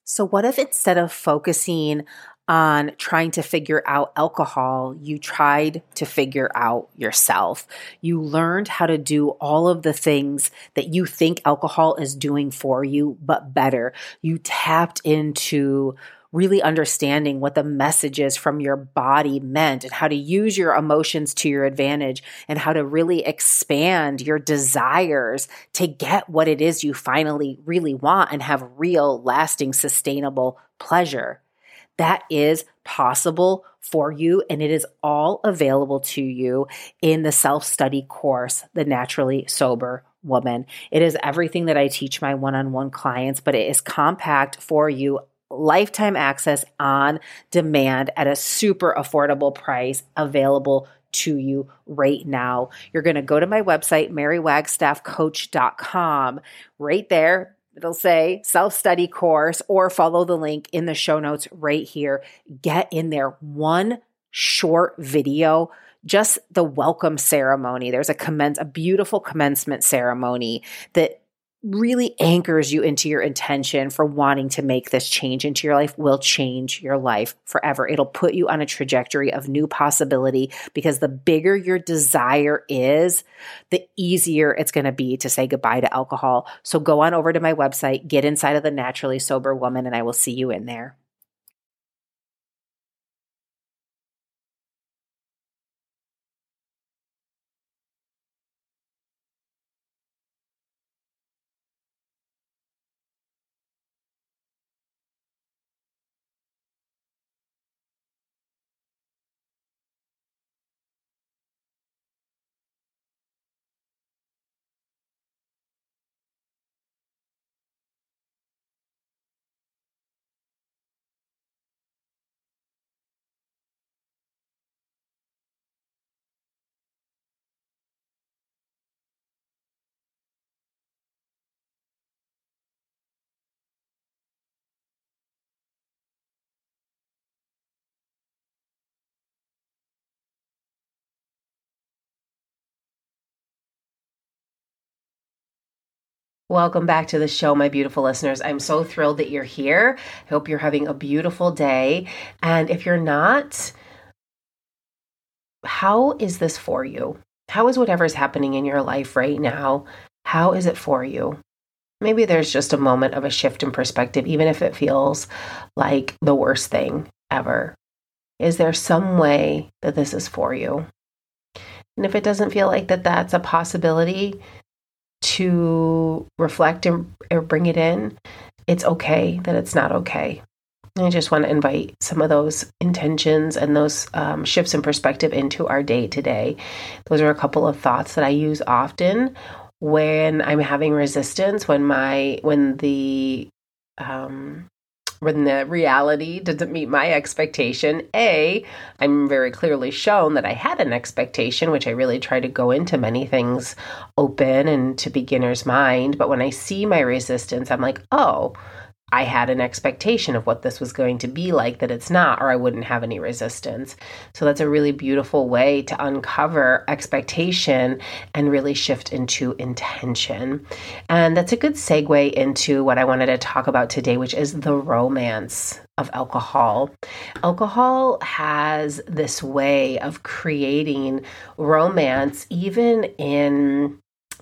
So, what if instead of focusing on trying to figure out alcohol, you tried to figure out yourself? You learned how to do all of the things that you think alcohol is doing for you, but better. You tapped into really understanding what the messages from your body meant and how to use your emotions to your advantage and how to really expand your desires to get what it is you finally really want and have real, lasting, sustainable pleasure. That is possible for you, and it is all available to you in the self-study course, The Naturally Sober Woman. It is everything that I teach my one-on-one clients, but it is compact for you, lifetime access on demand at a super affordable price, available to you right now. You're going to go to my website, marywagstaffcoach.com. Right there, it'll say self-study course, or follow the link in the show notes right here. Get in there. One short video, just the welcome ceremony. There's a beautiful commencement ceremony that really anchors you into your intention for wanting to make this change into your life. Will change your life forever. It'll put you on a trajectory of new possibility, because the bigger your desire is, the easier it's going to be to say goodbye to alcohol. So go on over to my website, get inside of the Naturally Sober Woman, and I will see you in there. Welcome back to the show, my beautiful listeners. I'm so thrilled that you're here. I hope you're having a beautiful day. And if you're not, how is this for you? How is whatever's happening in your life right now? How is it for you? Maybe there's just a moment of a shift in perspective, even if it feels like the worst thing ever. Is there some way that this is for you? And if it doesn't feel like that's a possibility, to reflect or bring it in, it's okay that it's not okay. And I just want to invite some of those intentions and those shifts in perspective into our day today. Those are a couple of thoughts that I use often when I'm having resistance, when the reality doesn't meet my expectation. I'm very clearly shown that I had an expectation, which I really try to go into many things open and to beginner's mind. But when I see my resistance, I'm like, oh, I had an expectation of what this was going to be like, that it's not, or I wouldn't have any resistance. So that's a really beautiful way to uncover expectation and really shift into intention. And that's a good segue into what I wanted to talk about today, which is the romance of alcohol. Alcohol has this way of creating romance, even in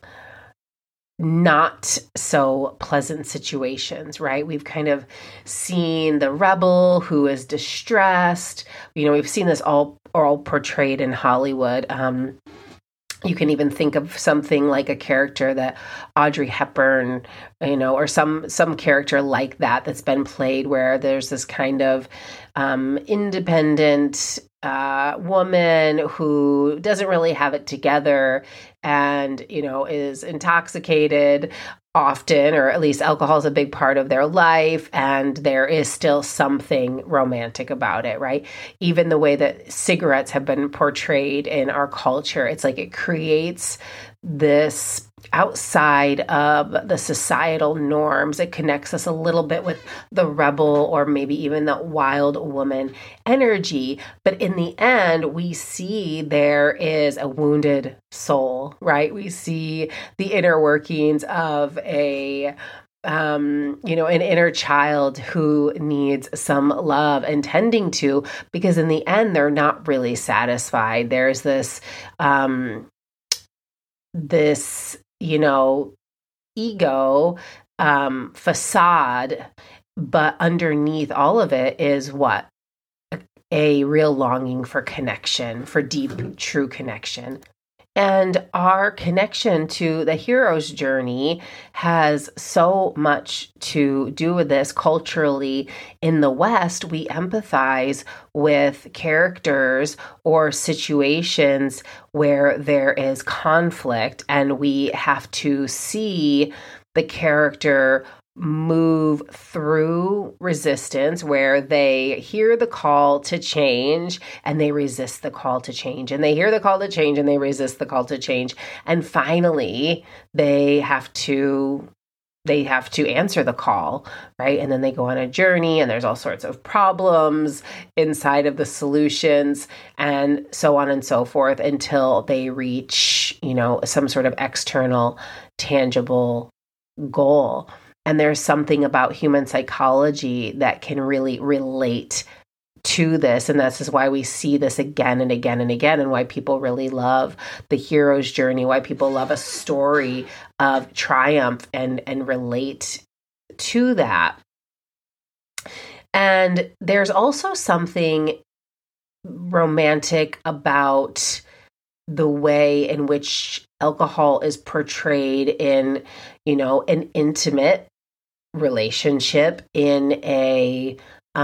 not so pleasant situations, right? We've kind of seen the rebel who is distressed. We've seen this all portrayed in Hollywood. You can even think of something like a character that Audrey Hepburn, or some character like that's been played, where there's this kind of independent woman who doesn't really have it together and, is intoxicated often, or at least alcohol is a big part of their life, and there is still something romantic about it, right? Even the way that cigarettes have been portrayed in our culture, it's like it creates this outside of the societal norms. It connects us a little bit with the rebel, or maybe even the wild woman energy. But in the end, we see there is a wounded soul, right? We see the inner workings of a an inner child who needs some love and tending to, because in the end, they're not really satisfied. There's this ego facade, but underneath all of it is what? A real longing for connection, for deep, true connection. And our connection to the hero's journey has so much to do with this. Culturally, in the West, we empathize with characters or situations where there is conflict, and we have to see the character move through resistance, where they hear the call to change and they resist the call to change, and they hear the call to change and they resist the call to change, and finally they have to answer the call, right? And then they go on a journey, and there's all sorts of problems inside of the solutions, and so on and so forth, until they reach some sort of external tangible goal. And there's something about human psychology that can really relate to this. And this is why we see this again and again and again, and why people really love the hero's journey, why people love a story of triumph and relate to that. And there's also something romantic about the way in which alcohol is portrayed in, an intimate relationship, in a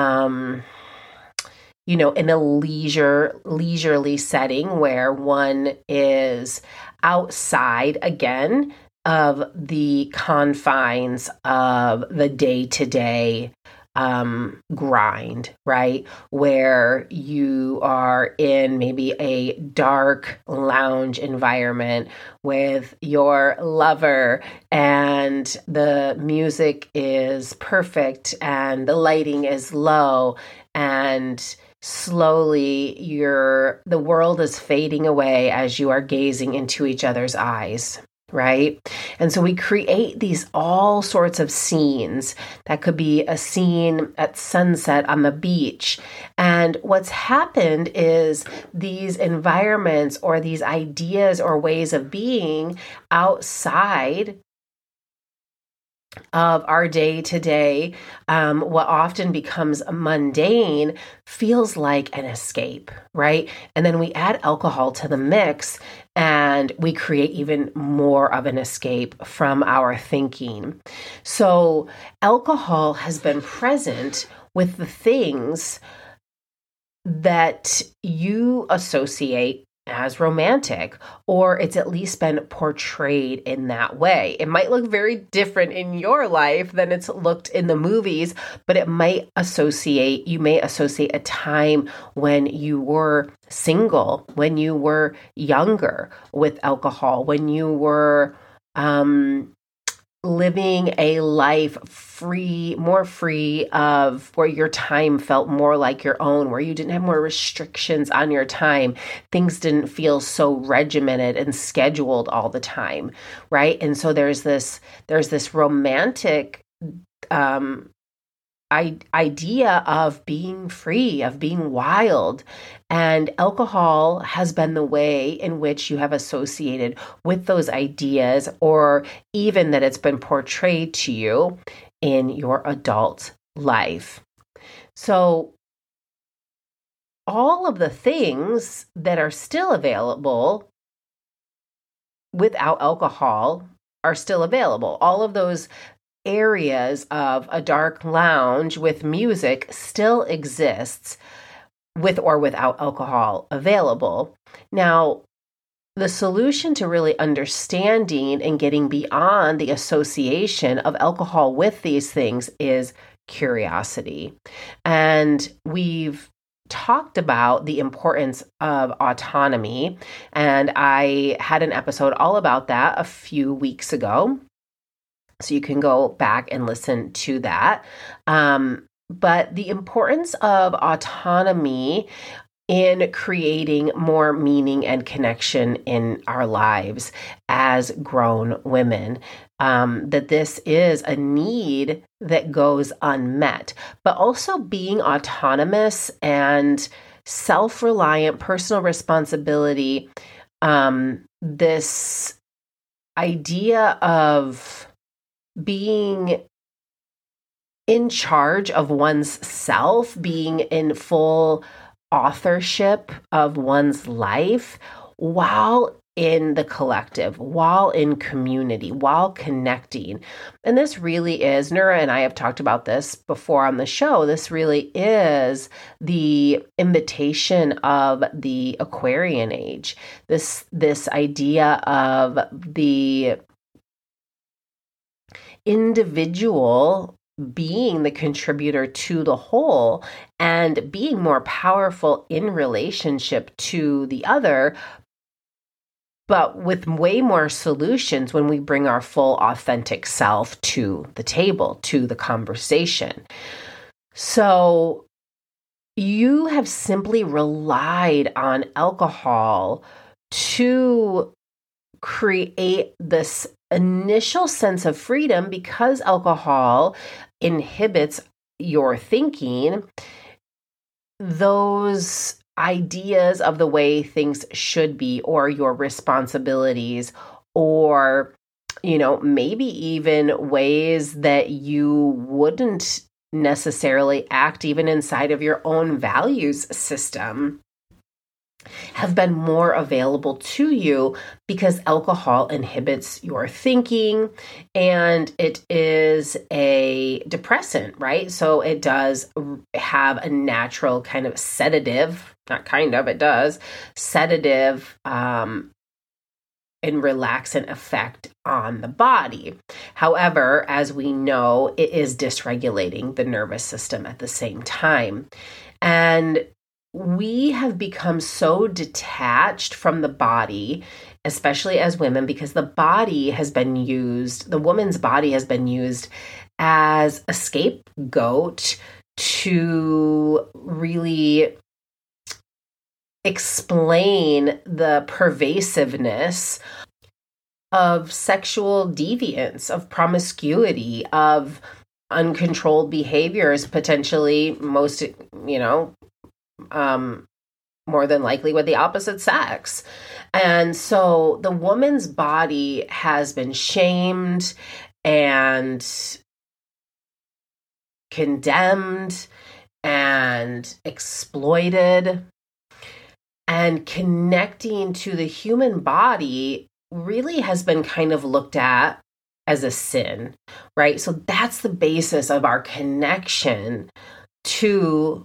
in a leisurely setting where one is outside again of the confines of the day-to-day grind, right? Where you are in maybe a dark lounge environment with your lover, and the music is perfect and the lighting is low, and slowly the world is fading away as you are gazing into each other's eyes. Right? And so we create these all sorts of scenes. That could be a scene at sunset on the beach. And what's happened is these environments or these ideas or ways of being outside of our day-to-day, what often becomes mundane, feels like an escape, right? And then we add alcohol to the mix, and we create even more of an escape from our thinking. So alcohol has been present with the things that you associate as romantic, or it's at least been portrayed in that way. It might look very different in your life than it's looked in the movies, but you may associate a time when you were single, when you were younger, with alcohol, when you were living a life more free of, where your time felt more like your own, where you didn't have more restrictions on your time. Things didn't feel so regimented and scheduled all the time, right? And so there's this romantic idea of being free, of being wild. And alcohol has been the way in which you have associated with those ideas, or even that it's been portrayed to you in your adult life. So all of the things that are still available without alcohol are still available. All of those areas of a dark lounge with music still exists, with or without alcohol available. Now, the solution to really understanding and getting beyond the association of alcohol with these things is curiosity. And we've talked about the importance of autonomy, and I had an episode all about that a few weeks ago. So you can go back and listen to that. But the importance of autonomy in creating more meaning and connection in our lives as grown women. that this is a need that goes unmet, but also being autonomous and self-reliant, personal responsibility, this idea of being in charge of one's self, being in full authorship of one's life while in the collective, while in community, while connecting. And this really is, Nura and I have talked about this before on the show, this really is the invitation of the Aquarian age. This idea of the individual being the contributor to the whole and being more powerful in relationship to the other, but with way more solutions when we bring our full authentic self to the table, to the conversation. So you have simply relied on alcohol to create this initial sense of freedom because alcohol inhibits your thinking, those ideas of the way things should be, or your responsibilities, or, maybe even ways that you wouldn't necessarily act even inside of your own values system, have been more available to you because alcohol inhibits your thinking, and it is a depressant, right? So it does have a natural kind of sedative, sedative and relaxant effect on the body. However, as we know, it is dysregulating the nervous system at the same time. And we have become so detached from the body, especially as women, because the woman's body has been used as a scapegoat to really explain the pervasiveness of sexual deviance, of promiscuity, of uncontrolled behaviors, potentially more than likely with the opposite sex. And so the woman's body has been shamed and condemned and exploited. And connecting to the human body really has been kind of looked at as a sin, right? So that's the basis of our connection to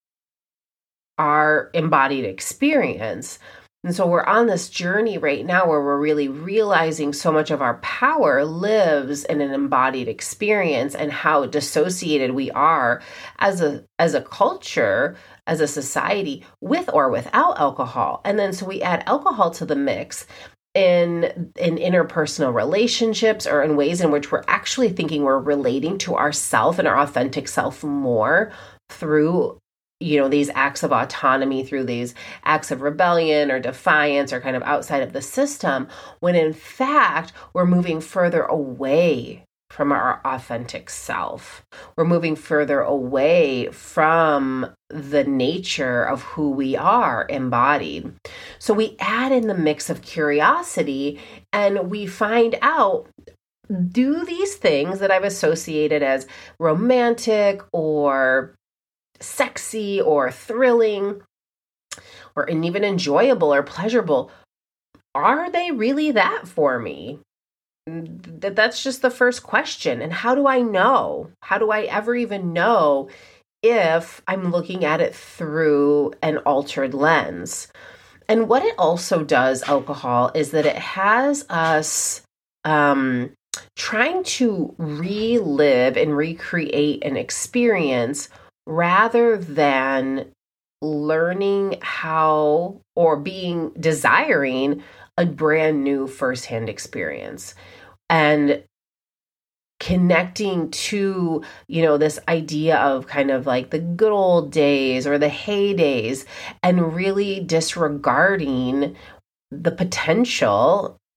our embodied experience. And so we're on this journey right now where we're really realizing so much of our power lives in an embodied experience, and how dissociated we are as a culture, as a society, with or without alcohol. And then so we add alcohol to the mix in interpersonal relationships, or in ways in which we're actually thinking we're relating to ourself and our authentic self more through these acts of autonomy, through these acts of rebellion or defiance, or kind of outside of the system, when in fact we're moving further away from our authentic self. We're moving further away from the nature of who we are embodied. So we add in the mix of curiosity, and we find out, do these things that I've associated as romantic or sexy or thrilling or even enjoyable or pleasurable, are they really that for me? That's just the first question. And how do I know? How do I ever even know if I'm looking at it through an altered lens? And what it also does, alcohol, is that it has us trying to relive and recreate an experience rather than learning how, or desiring a brand new firsthand experience, and connecting to, this idea of kind of like the good old days or the heydays, and really disregarding the potential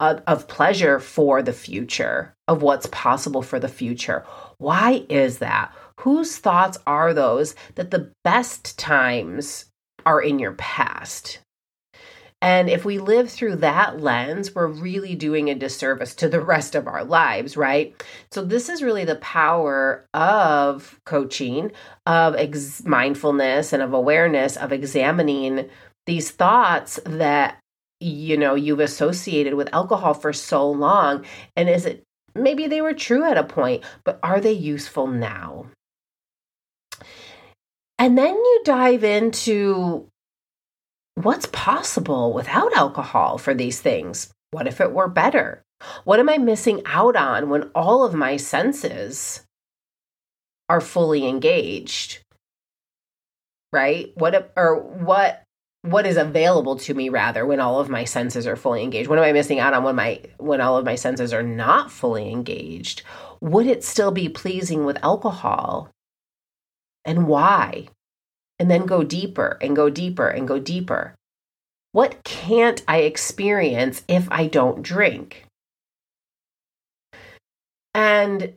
of pleasure for the future, of what's possible for the future. Why is that? Whose thoughts are those that the best times are in your past? And if we live through that lens, we're really doing a disservice to the rest of our lives, right? So this is really the power of coaching, of mindfulness, and of awareness, of examining these thoughts that, you've associated with alcohol for so long. And is it, maybe they were true at a point, but are they useful now? And then you dive into what's possible without alcohol for these things. What if it were better? What am I missing out on when all of my senses are fully engaged? Right? What is available to me rather when all of my senses are fully engaged? What am I missing out on when all of my senses are not fully engaged? Would it still be pleasing with alcohol? And why? And then go deeper and go deeper and go deeper. What can't I experience if I don't drink? And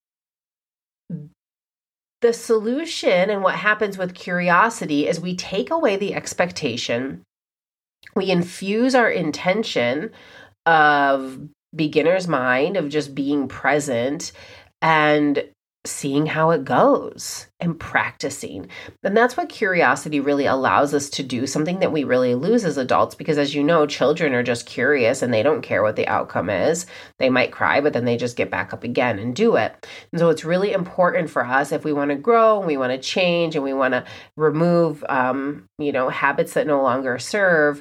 the solution, and what happens with curiosity, is we take away the expectation, we infuse our intention of beginner's mind, of just being present and seeing how it goes and practicing. And that's what curiosity really allows us to do, something that we really lose as adults, because as you know, children are just curious and they don't care what the outcome is. They might cry, but then they just get back up again and do it. And so it's really important for us, if we want to grow and we want to change and we want to remove, habits that no longer serve,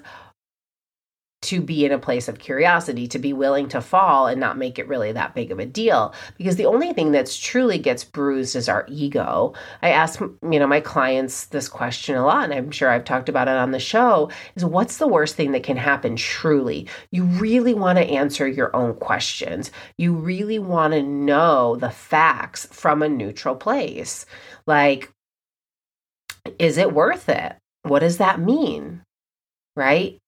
to be in a place of curiosity, to be willing to fall and not make it really that big of a deal. Because the only thing that's truly gets bruised is our ego. I ask, my clients this question a lot, and I'm sure I've talked about it on the show, is what's the worst thing that can happen truly? You really want to answer your own questions. You really want to know the facts from a neutral place. Like, is it worth it? What does that mean? Right?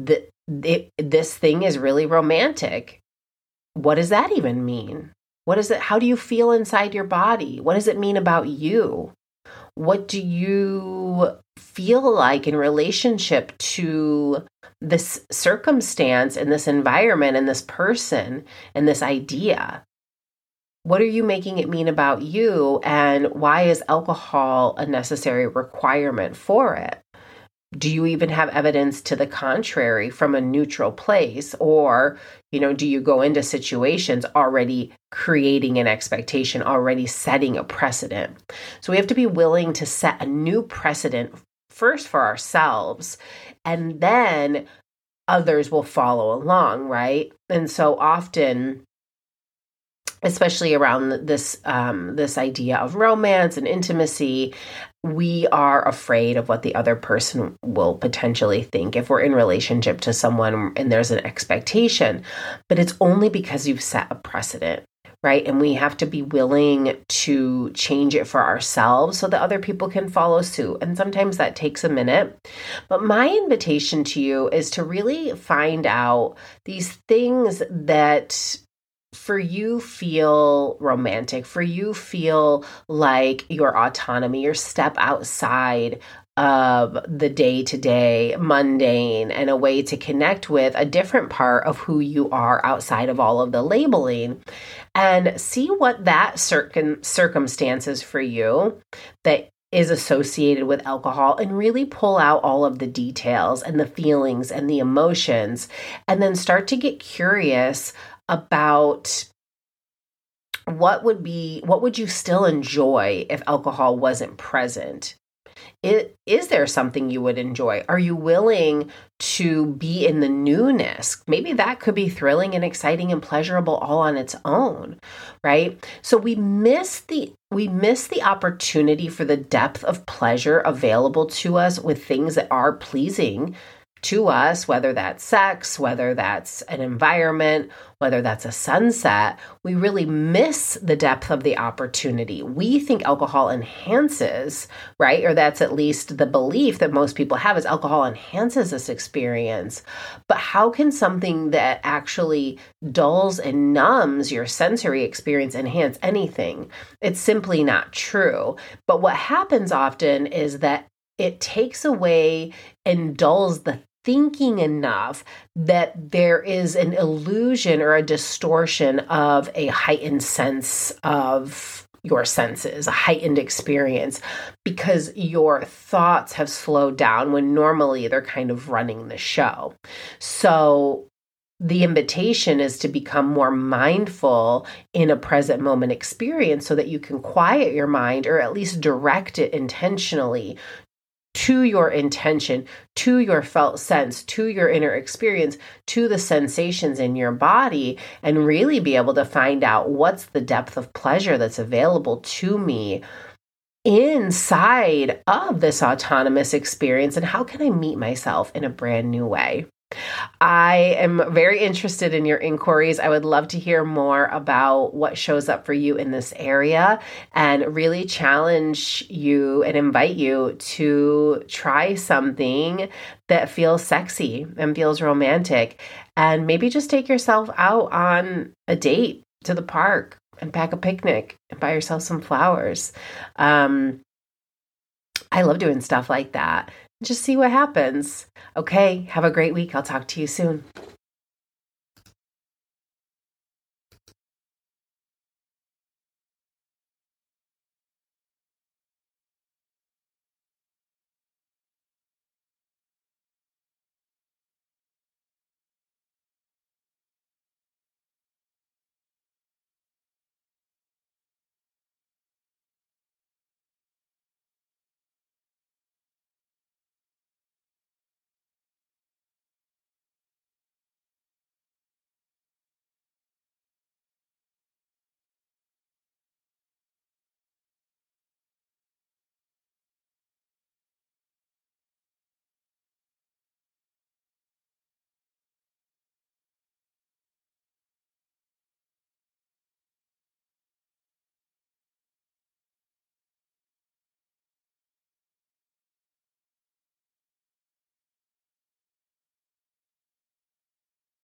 This thing is really romantic. What does that even mean? What is it? How do you feel inside your body? What does it mean about you? What do you feel like in relationship to this circumstance and this environment and this person and this idea? What are you making it mean about you? And why is alcohol a necessary requirement for it? Do you even have evidence to the contrary from a neutral place? Or, do you go into situations already creating an expectation, already setting a precedent? So we have to be willing to set a new precedent first for ourselves, and then others will follow along, right? And so often, especially around this idea of romance and intimacy, we are afraid of what the other person will potentially think if we're in relationship to someone and there's an expectation. But it's only because you've set a precedent, right? And we have to be willing to change it for ourselves so that other people can follow suit. And sometimes that takes a minute. But my invitation to you is to really find out these things that for you feel romantic, for you feel like your autonomy, your step outside of the day-to-day mundane, and a way to connect with a different part of who you are outside of all of the labeling, and see what that circumstances for you that is associated with alcohol, and really pull out all of the details and the feelings and the emotions, and then start to get curious about what would you still enjoy if alcohol wasn't present? Is there something you would enjoy? Are you willing to be in the newness? Maybe that could be thrilling and exciting and pleasurable all on its own, right? So we miss the opportunity for the depth of pleasure available to us with things that are pleasing to us, whether that's sex, whether that's an environment, whether that's a sunset, we really miss the depth of the opportunity. We think alcohol enhances, right? Or that's at least the belief that most people have, is alcohol enhances this experience. But how can something that actually dulls and numbs your sensory experience enhance anything? It's simply not true. But what happens often is that it takes away and dulls the thinking enough that there is an illusion or a distortion of a heightened sense of your senses, a heightened experience, because your thoughts have slowed down when normally they're kind of running the show. So the invitation is to become more mindful in a present moment experience so that you can quiet your mind, or at least direct it intentionally to your intention, to your felt sense, to your inner experience, to the sensations in your body, and really be able to find out what's the depth of pleasure that's available to me inside of this autonomous experience, and how can I meet myself in a brand new way? I am very interested in your inquiries. I would love to hear more about what shows up for you in this area, and really challenge you and invite you to try something that feels sexy and feels romantic, and maybe just take yourself out on a date to the park and pack a picnic and buy yourself some flowers. I love doing stuff like that. Just see what happens. Okay, have a great week. I'll talk to you soon.